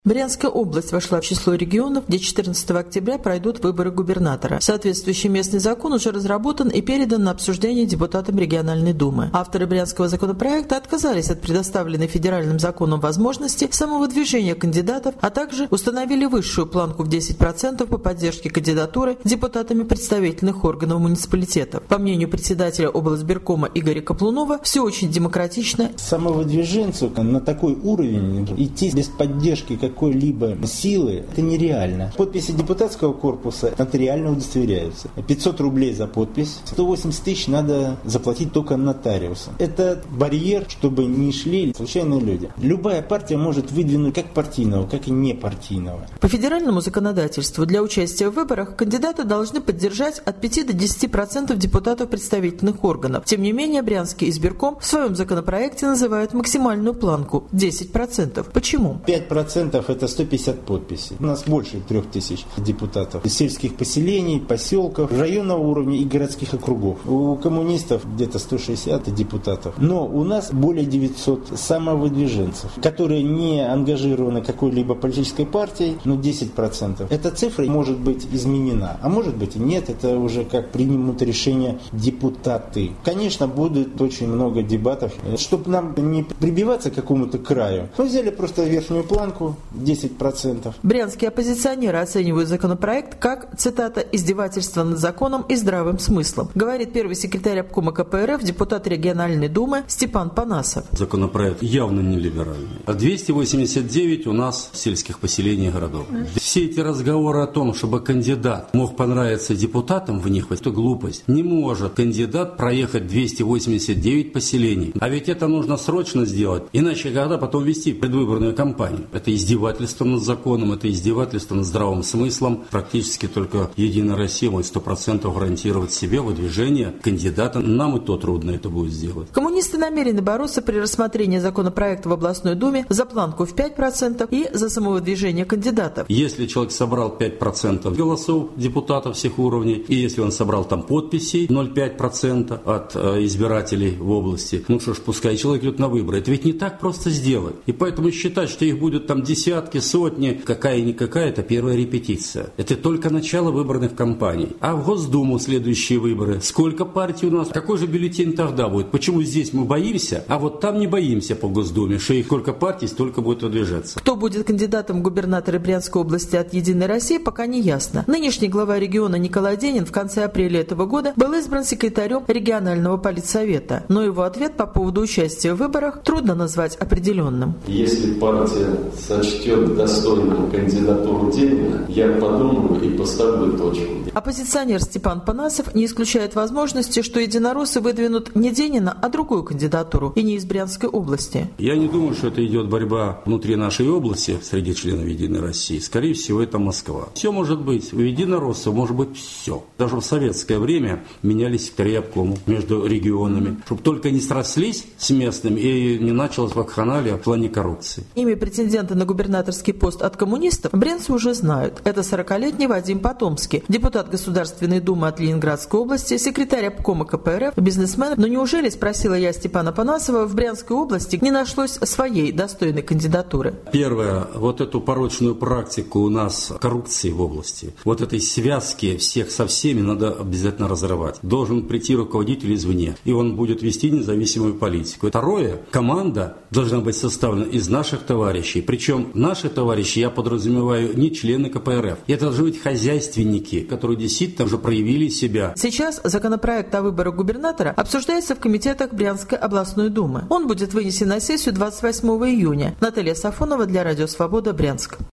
Брянская область вошла в число регионов, где 14 октября пройдут выборы губернатора. Соответствующий местный закон уже разработан и передан на обсуждение депутатам региональной думы. Авторы брянского законопроекта отказались от предоставленной федеральным законом возможности самовыдвижения кандидатов, а также установили высшую планку в 10% по поддержке кандидатуры депутатами представительных органов муниципалитетов. По мнению председателя облсбиркома Игоря Каплунова, все очень демократично. Самовыдвиженцу на такой уровень идти без поддержки какой-либо силы, это нереально. Подписи депутатского корпуса нотариально удостоверяются. 500 рублей за подпись, 180 тысяч надо заплатить только нотариусу. Это барьер, чтобы не шли случайные люди. Любая партия может выдвинуть как партийного, как и непартийного. По федеральному законодательству для участия в выборах кандидаты должны поддержать от 5 до 10% депутатов представительных органов. Тем не менее, Брянский избирком в своем законопроекте называет максимальную планку – 10%. Почему? 5% это 150 подписей. У нас больше 3000 депутатов из сельских поселений, поселков, районного уровня и городских округов. У коммунистов где-то 160 депутатов. Но у нас более 900 самовыдвиженцев, которые не ангажированы какой-либо политической партией, но 10%. Эта цифра может быть изменена, а может быть и нет. Это уже как примут решение депутаты. Конечно, будет очень много дебатов. Чтобы нам не прибиваться к какому-то краю, мы взяли просто верхнюю планку 10%. Брянские оппозиционеры оценивают законопроект как, цитата, «издевательство над законом и здравым смыслом», говорит первый секретарь обкома КПРФ, депутат региональной думы Степан Панасов. Законопроект явно не либеральный. 289 у нас сельских поселений и городов. Все эти разговоры о том, чтобы кандидат мог понравиться депутатам в них, это глупость. Не может кандидат проехать 289 поселений. А ведь это нужно срочно сделать, иначе когда потом вести предвыборную кампанию. Это издевательство над законом, это издевательство над здравым смыслом. Практически только Единая Россия может 100% гарантировать себе выдвижение кандидата. Нам и то трудно это будет сделать. Коммунисты намерены бороться при рассмотрении законопроекта в областной думе за планку в 5% и за самовыдвижение кандидатов. Если человек собрал 5% голосов депутатов всех уровней, и если он собрал там подписей 0,5% от избирателей в области, ну что ж, пускай человек идет на выборы. Это ведь не так просто сделать. И поэтому считать, что их будет там десятки, сотни, какая-никакая, это первая репетиция. Это только начало выборных кампаний. А в Госдуму следующие выборы. Сколько партий у нас? Какой же бюллетень тогда будет? Почему здесь мы боимся, а вот там не боимся по Госдуме, что их сколько партий, столько будет выдвижаться. Кто будет кандидатом в губернаторы Брянской области от «Единой России», пока не ясно. Нынешний глава региона Николай Денин в конце апреля этого года был избран секретарем регионального политсовета. Но его ответ по поводу участия в выборах трудно назвать определенным. Если партия сочтет достойную кандидатуру Денина, я подумаю и поставлю точку. Оппозиционер Степан Панасов не исключает возможности, что единороссы выдвинут не Денина, а другую кандидатуру, и не из Брянской области. Я не думаю, что это идет борьба внутри нашей области среди членов Единой России. Скорее всего, это Москва. Все может быть. У единороссов может быть все. Даже в советское время менялись секретари обкома между регионами, чтобы только не срослись с местными и не началась вакханалия в плане коррупции. Имя претендента на губернаторский пост от коммунистов брянцы уже знают. Это 40-летний Вадим Потомский, депутат Государственной Думы от Ленинградской области, секретарь обкома КПРФ, бизнесмен. Но неужели, спросила я Степана Панасова, в Брянской области не нашлось своей достойной кандидатуры? Первое, вот эту порочную практику у нас коррупции в области, вот этой связки всех со всеми надо обязательно разрывать. Должен прийти руководитель извне, и он будет вести независимую политику. Второе, команда должна быть составлена из наших товарищей. Причем наши товарищи, я подразумеваю, не члены КПРФ. Это должны быть хозяйственники, которые действительно уже проявили себя. Сейчас законопроект о выборах губернатора обсуждается в комитетах Брянской областной думы. Он будет вынесен на сессию 28 июня. Наталья Сафонова для Радио Свобода, Брянск.